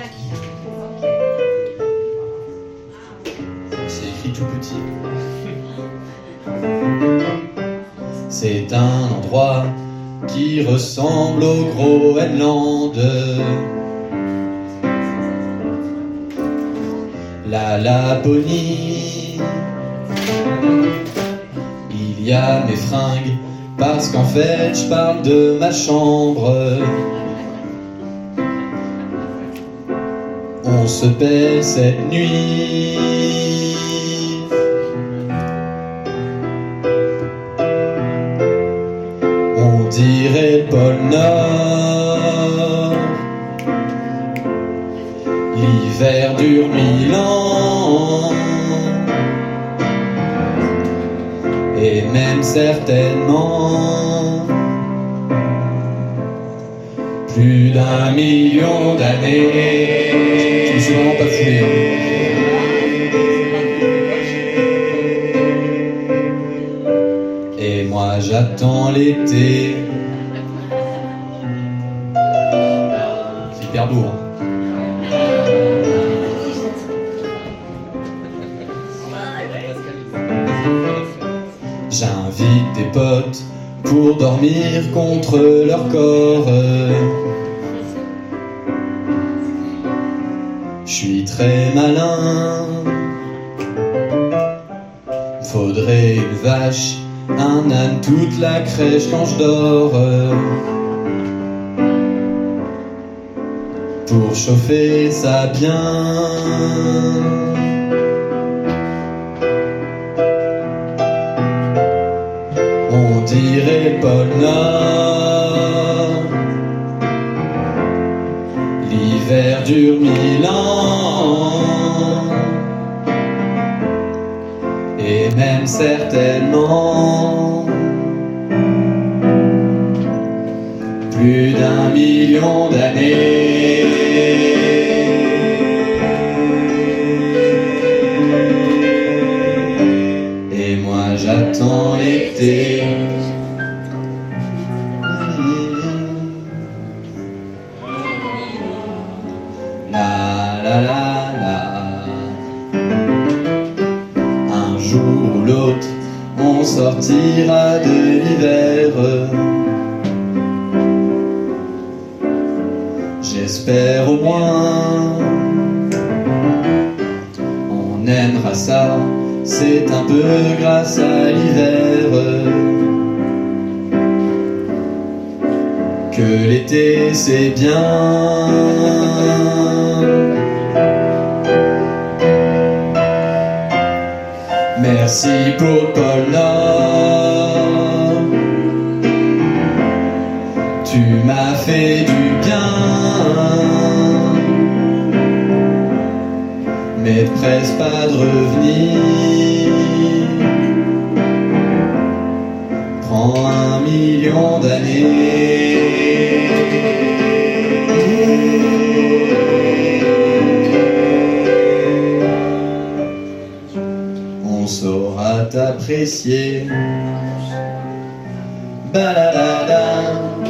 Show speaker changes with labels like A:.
A: C'est écrit tout petit. C'est un endroit qui ressemble au Groenland. La Laponie. Il y a mes fringues, parce qu'en fait je parle de ma chambre. On se paie cette nuit. On dirait le pôle Nord. L'hiver dure 1000 ans. Et même certainement plus d'1 million d'années. Je me suis vraiment pas foulé, hein. Et moi j'attends l'été. C'est hyper beau, hein. J'invite des potes pour dormir contre leur corps. Je suis très malin. Faudrait une vache, un âne, toute la crèche quand je dors. Pour chauffer ça bien. On dirait le pôle Nord. L'hiver dure 1000 ans. Et même certainement plus d'1 million d'années. Et moi j'attends l'été. La la la la. Un jour ou l'autre, on sortira de l'hiver. J'espère au moins. On aimera ça, c'est un peu grâce à l'hiver que l'été c'est bien. Merci pour le pôle Nord. Tu m'as fait du bien. Mais ne presse pas de revenir. Prends 1 million d'années. On saura t'apprécier. Baladada.